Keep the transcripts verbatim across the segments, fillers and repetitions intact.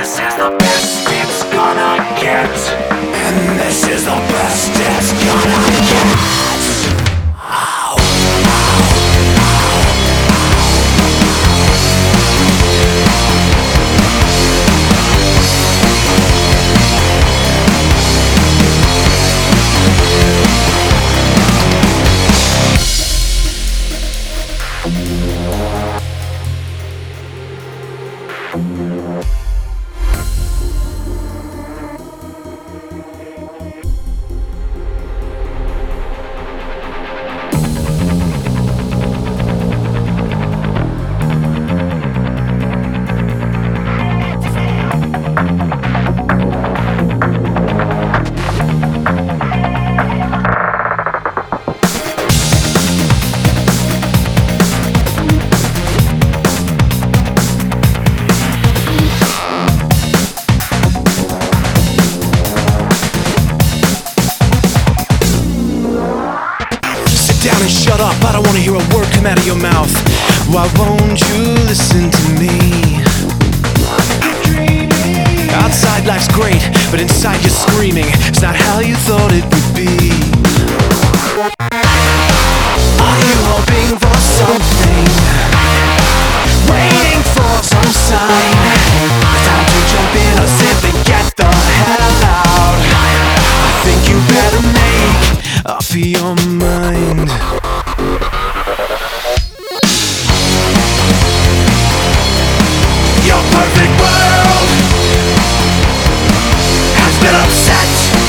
This is the best it's gonna get. And this is the best it's gonna get. Down and shut up, I don't wanna hear a word come out of your mouth. Why won't you listen to me? Outside life's great, but inside you're screaming. It's not how you thought it would be. Are you hoping for something? Waiting for some sign? It's time to jump in or simply get the hell out. I think you better make up your mind. Your perfect world has been upset,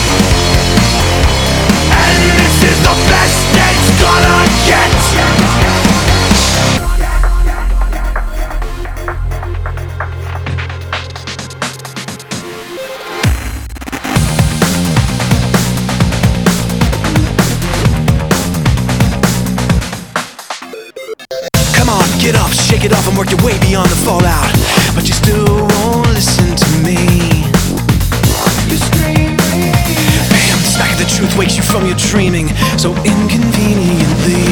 and this is the best it's gonna get. Come on, get up, shake it off and work your way beyond the fallout. But you still won't listen to me. You're screaming. Bam, the smack of the truth wakes you from your dreaming so inconveniently.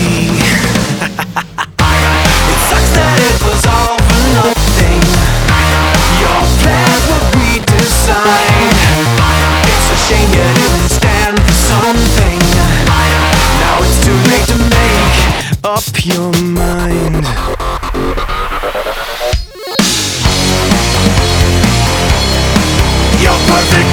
It sucks that it was all for nothing. Your plans were redesigned. It's a shame you didn't stand for something. Now it's too late to make up your mind. Your perfect